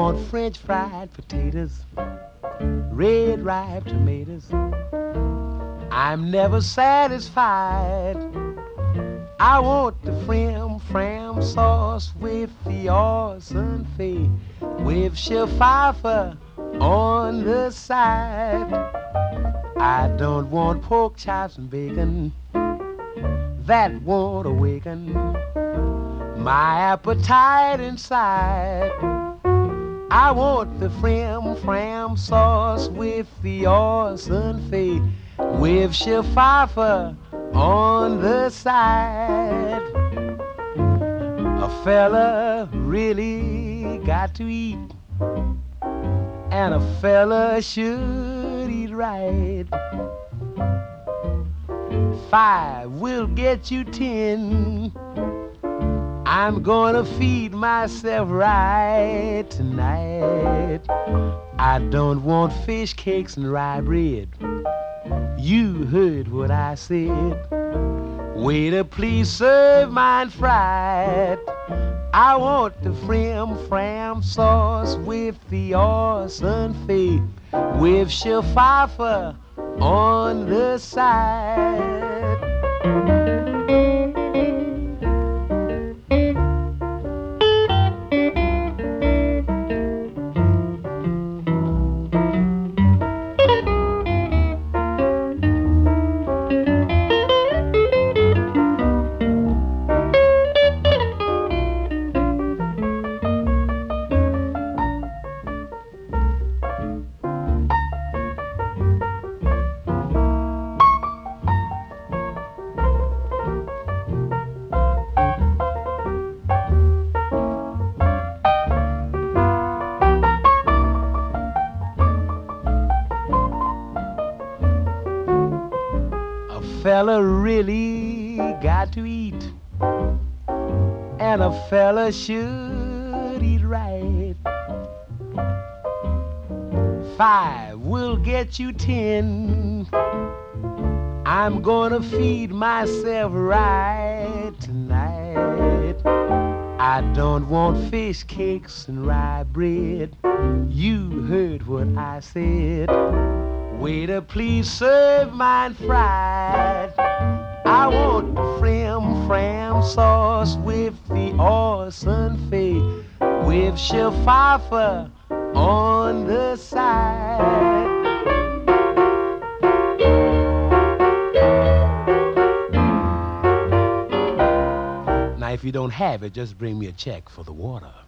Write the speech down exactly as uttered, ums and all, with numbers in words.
want French fried potatoes, red ripe tomatoes. I'm never satisfied. I want the frim fram sauce with the arson fee, with Pfeffer on the side. I don't want pork chops and bacon, that won't awaken my appetite inside. I want the frim fram sauce with the arson fee, with Pfeffer on the side. A fella really got to eat, and a fella should eat right. Five will get you ten. I'm gonna feed myself right tonight. I don't want fish cakes and rye bread. You heard what I said. Waiter, please serve mine fried. I want the frim fram sauce with the arson fee, with Pfeffer on the side. Fella really got to eat, and a fella should eat right. Five will get you ten. I'm gonna feed myself right tonight. I don't want fish cakes and rye bread. You heard what I said. Waiter, please serve mine fried. I want the frim fram sauce with the arson fee, with Pfeffer on the side. Now, if you don't have it, just bring me a check for the water.